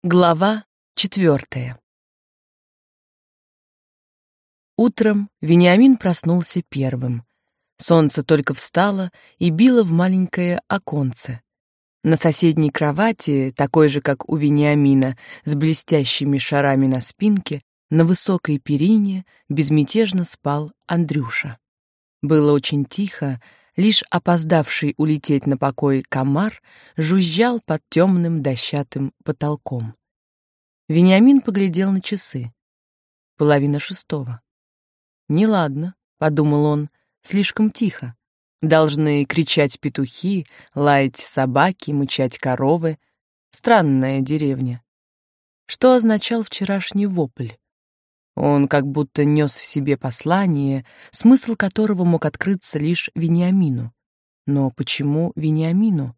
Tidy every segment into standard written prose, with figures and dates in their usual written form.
Глава 4. Утром Вениамин проснулся первым. Солнце только встало и било в маленькое оконце. На соседней кровати, такой же, как у Вениамина, с блестящими шарами на спинке, на высокой перине безмятежно спал Андрюша. Было очень тихо, лишь опоздавший улететь на покой комар жужжал под темным дощатым потолком. Вениамин поглядел на часы. 5:30. «Неладно», — подумал он, — «слишком тихо. Должны кричать петухи, лаять собаки, мычать коровы. Странная деревня». Что означал вчерашний вопль? Он как будто нес в себе послание, смысл которого мог открыться лишь Вениамину. Но почему Вениамину?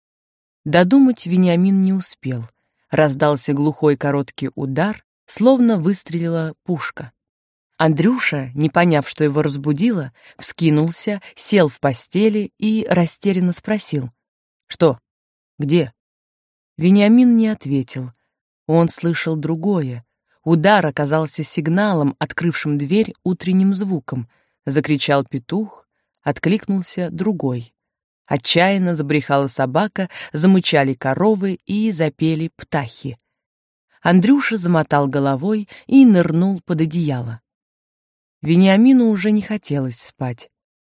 Додумать Вениамин не успел. Раздался глухой короткий удар, словно выстрелила пушка. Андрюша, не поняв, что его разбудило, вскинулся, сел в постели и растерянно спросил: «Что? Где?» Вениамин не ответил. Он слышал другое. Удар оказался сигналом, открывшим дверь утренним звуком. Закричал петух, откликнулся другой. Отчаянно забрехала собака, замычали коровы и запели птахи. Андрюша замотал головой и нырнул под одеяло. Вениамину уже не хотелось спать.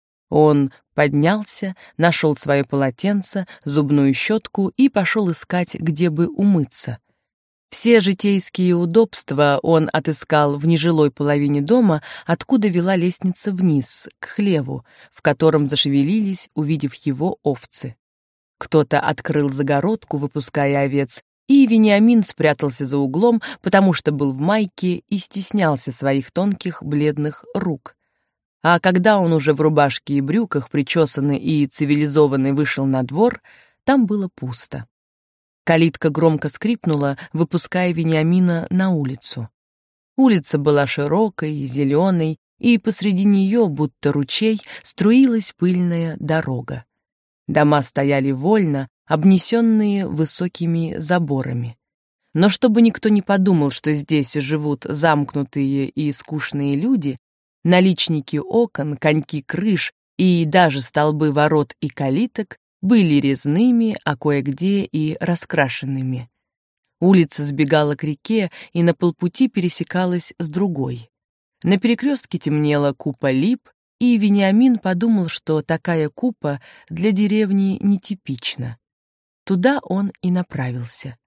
Он поднялся, нашел свое полотенце, зубную щетку и пошел искать, где бы умыться. Все житейские удобства он отыскал в нежилой половине дома, откуда вела лестница вниз, к хлеву, в котором зашевелились, увидев его, овцы. Кто-то открыл загородку, выпуская овец, и Вениамин спрятался за углом, потому что был в майке и стеснялся своих тонких бледных рук. А когда он уже в рубашке и брюках, причесанный и цивилизованный, вышел на двор, там было пусто. Калитка громко скрипнула, выпуская Вениамина на улицу. Улица была широкой и зеленой, и посреди нее, будто ручей, струилась пыльная дорога. Дома стояли вольно, обнесенные высокими заборами. Но чтобы никто не подумал, что здесь живут замкнутые и скучные люди, наличники окон, коньки крыш и даже столбы ворот и калиток были резными, а кое-где и раскрашенными. Улица сбегала к реке и на полпути пересекалась с другой. На перекрестке темнела купа лип, и Вениамин подумал, что такая купа для деревни нетипична. Туда он и направился.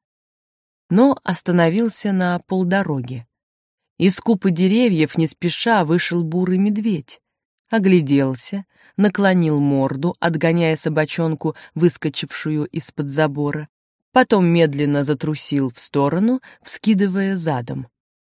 Но остановился на полдороге. Из купы деревьев не спеша вышел бурый медведь. Огляделся, наклонил морду, отгоняя собачонку, выскочившую из-под забора, потом медленно затрусил в сторону, вскидывая задом.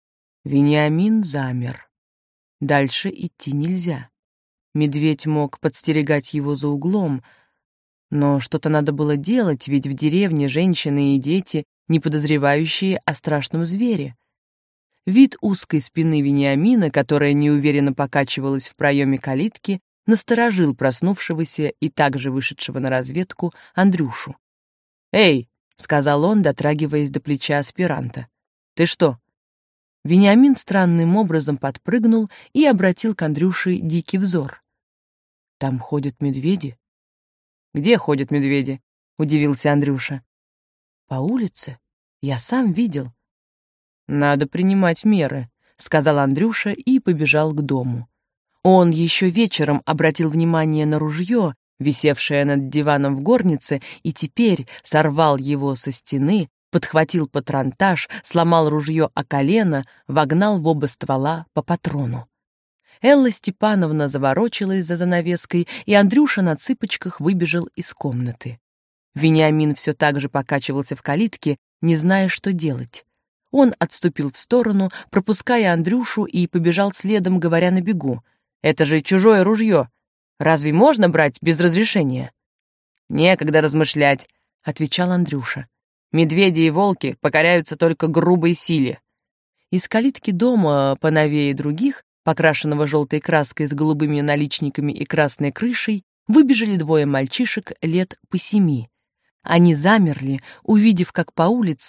Вениамин замер. Дальше идти нельзя. Медведь мог подстерегать его за углом, но что-то надо было делать, ведь в деревне женщины и дети, не подозревающие о страшном звере. Вид узкой спины Вениамина, которая неуверенно покачивалась в проеме калитки, насторожил проснувшегося и также вышедшего на разведку Андрюшу. «Эй!» — сказал он, дотрагиваясь до плеча аспиранта. «Ты что?» Вениамин странным образом подпрыгнул и обратил к Андрюше дикий взор. «Там ходят медведи?» «Где ходят медведи?» — удивился Андрюша. «По улице. Я сам видел». «Надо принимать меры», — сказал Андрюша и побежал к дому. Он еще вечером обратил внимание на ружье, висевшее над диваном в горнице, и теперь сорвал его со стены, подхватил патронтаж, сломал ружье о колено, вогнал в оба ствола по патрону. Элла Степановна заворочилась за занавеской, и Андрюша на цыпочках выбежал из комнаты. Вениамин все так же покачивался в калитке, не зная, что делать. Он отступил в сторону, пропуская Андрюшу, и побежал следом, говоря на бегу: «Это же чужое ружье. Разве можно брать без разрешения?» «Некогда размышлять», — отвечал Андрюша. «Медведи и волки покоряются только грубой силе». Из калитки дома, поновее других, покрашенного желтой краской с голубыми наличниками и красной крышей, выбежали двое мальчишек лет по 7. Они замерли, увидев, как по улице,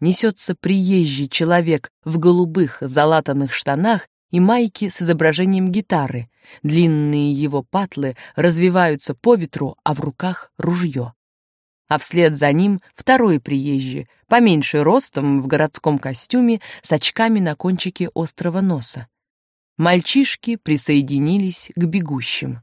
несется приезжий человек в голубых залатанных штанах и майке с изображением гитары. Длинные его патлы развиваются по ветру, а в руках ружье. А вслед за ним второй приезжий, поменьше ростом, в городском костюме, с очками на кончике острого носа. Мальчишки присоединились к бегущим.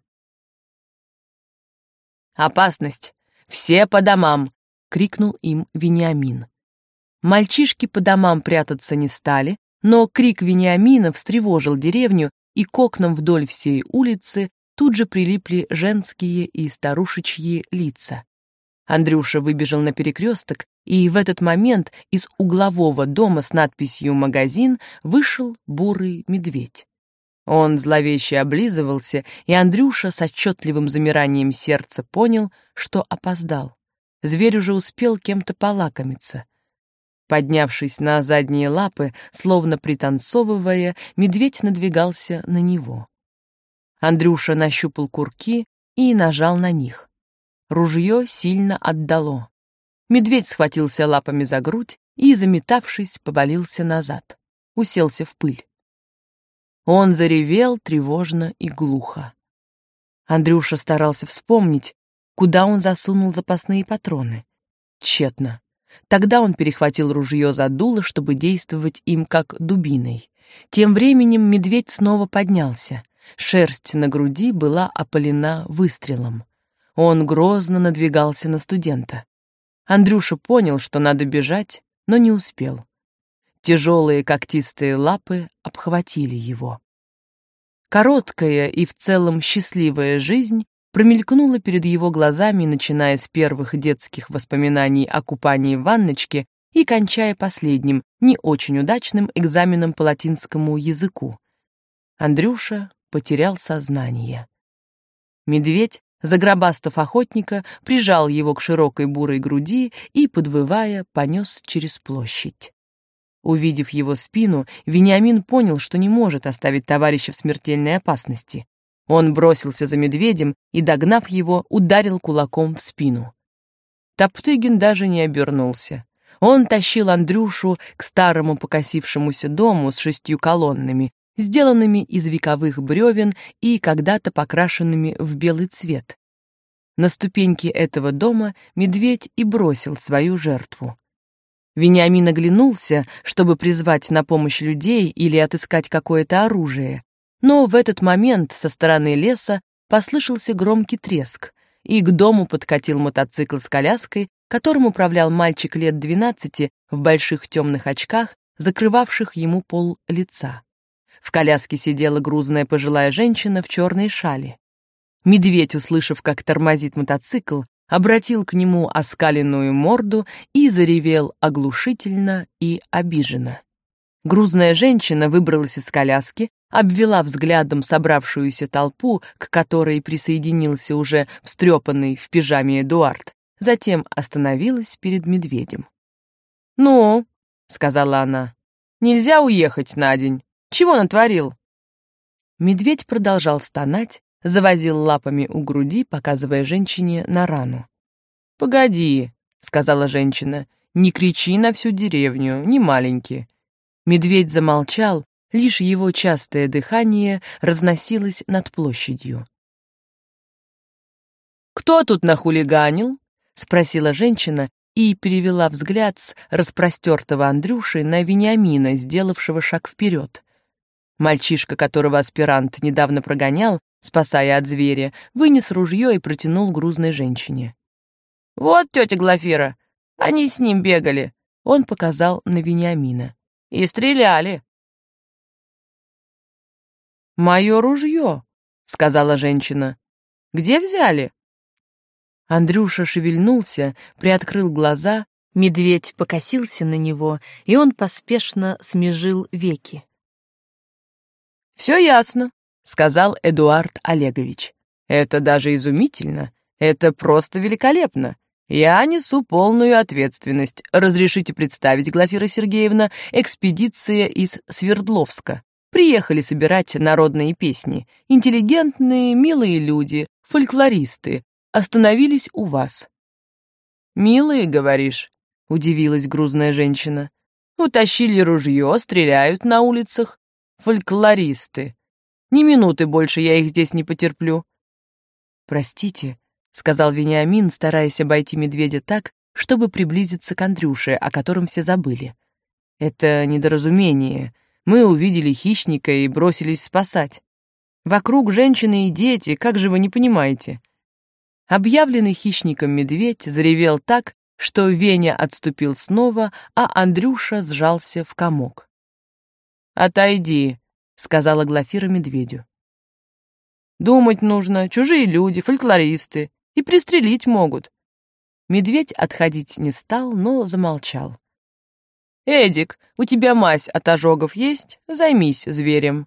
«Опасность! Все по домам!» — крикнул им Вениамин. Мальчишки по домам прятаться не стали, но крик Вениамина встревожил деревню, и к окнам вдоль всей улицы тут же прилипли женские и старушечьи лица. Андрюша выбежал на перекресток, и в этот момент из углового дома с надписью «Магазин» вышел бурый медведь. Он зловеще облизывался, и Андрюша с отчетливым замиранием сердца понял, что опоздал. Зверь уже успел кем-то полакомиться. Поднявшись на задние лапы, словно пританцовывая, медведь надвигался на него. Андрюша нащупал курки и нажал на них. Ружье сильно отдало. Медведь схватился лапами за грудь и, заметавшись, повалился назад. Уселся в пыль. Он заревел тревожно и глухо. Андрюша старался вспомнить, куда он засунул запасные патроны. Тщетно. Тогда он перехватил ружье за дуло, чтобы действовать им как дубиной. Тем временем медведь снова поднялся. Шерсть на груди была опалена выстрелом. Он грозно надвигался на студента. Андрюша понял, что надо бежать, но не успел. Тяжелые когтистые лапы обхватили его. Короткая и в целом счастливая жизнь промелькнула перед его глазами, начиная с первых детских воспоминаний о купании в ванночке и кончая последним, не очень удачным экзаменом по латинскому языку. Андрюша потерял сознание. Медведь, загробастав охотника, прижал его к широкой бурой груди и, подвывая, понес через площадь. Увидев его спину, Вениамин понял, что не может оставить товарища в смертельной опасности. Он бросился за медведем и, догнав его, ударил кулаком в спину. Топтыгин даже не обернулся. Он тащил Андрюшу к старому покосившемуся дому с 6 колоннами, сделанными из вековых бревен и когда-то покрашенными в белый цвет. На ступеньки этого дома медведь и бросил свою жертву. Вениамин оглянулся, чтобы призвать на помощь людей или отыскать какое-то оружие, но в этот момент со стороны леса послышался громкий треск, и к дому подкатил мотоцикл с коляской, которым управлял мальчик лет 12 в больших темных очках, закрывавших ему пол лица. В коляске сидела грузная пожилая женщина в черной шали. Медведь, услышав, как тормозит мотоцикл, обратил к нему оскаленную морду и заревел оглушительно и обиженно. Грузная женщина выбралась из коляски, обвела взглядом собравшуюся толпу, к которой присоединился уже встрепанный в пижаме Эдуард, затем остановилась перед медведем. «Ну», — сказала она, — «нельзя уехать на день. Чего натворил?» Медведь продолжал стонать, завозил лапами у груди, показывая женщине на рану. «Погоди», — сказала женщина, — «не кричи на всю деревню, не маленький». Медведь замолчал, лишь его частое дыхание разносилось над площадью. «Кто тут нахулиганил?» — спросила женщина и перевела взгляд с распростертого Андрюши на Вениамина, сделавшего шаг вперед. Мальчишка, которого аспирант недавно прогонял, спасая от зверя, вынес ружье и протянул грузной женщине. «Вот, тетя Глафира, они с ним бегали», — он показал на Вениамина. «И стреляли». «Мое ружье», — сказала женщина. «Где взяли?» Андрюша шевельнулся, приоткрыл глаза, медведь покосился на него, и он поспешно смежил веки. «Все ясно», — сказал Эдуард Олегович. «Это даже изумительно, это просто великолепно. Я несу полную ответственность. Разрешите представить, Глафира Сергеевна, экспедиция из Свердловска. Приехали собирать народные песни. Интеллигентные, милые люди, фольклористы. Остановились у вас». «Милые, говоришь?» — удивилась грузная женщина. Утащили ружье, стреляют на улицах. Фольклористы. Ни минуты больше я их здесь не потерплю. Простите, сказал Вениамин, стараясь обойти медведя так, чтобы приблизиться к Андрюше, о котором все забыли. Это недоразумение. Мы увидели хищника и бросились спасать. Вокруг женщины и дети, как же вы не понимаете? Объявленный хищником медведь заревел так, что Веня отступил снова, а Андрюша сжался в комок. «Отойди», — сказала Глафира медведю. «Думать нужно, чужие люди, фольклористы, и пристрелить могут». Медведь отходить не стал, но замолчал. «Эдик, у тебя мазь от ожогов есть? Займись зверем».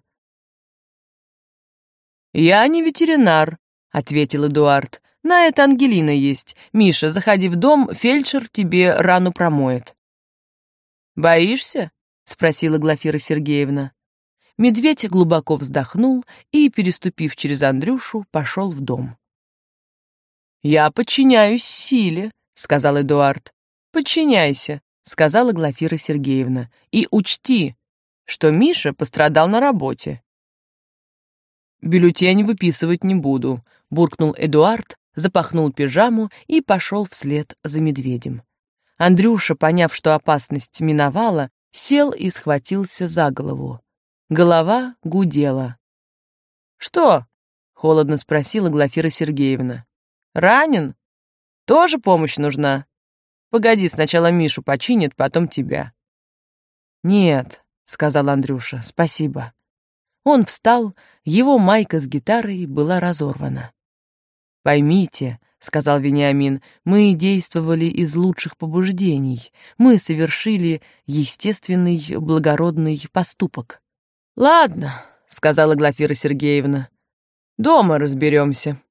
«Я не ветеринар», — ответил Эдуард. «На это Ангелина есть. Миша, заходи в дом, фельдшер тебе рану промоет». «Боишься?» — спросила Глафира Сергеевна. Медведь глубоко вздохнул и, переступив через Андрюшу, пошел в дом. «Я подчиняюсь силе», — сказал Эдуард. «Подчиняйся», — сказала Глафира Сергеевна. «И учти, что Миша пострадал на работе». «Бюллетень выписывать не буду», — буркнул Эдуард, запахнул пижаму и пошел вслед за медведем. Андрюша, поняв, что опасность миновала, сел и схватился за голову. Голова гудела. «Что?» — холодно спросила Глафира Сергеевна. «Ранен? Тоже помощь нужна? Погоди, сначала Мишу починят, потом тебя». «Нет», — сказал Андрюша, — «спасибо». Он встал, его майка с гитарой была разорвана. «Поймите», — сказал Вениамин, — «мы действовали из лучших побуждений. Мы совершили естественный благородный поступок». «Ладно», — сказала Глафира Сергеевна, — «дома разберемся».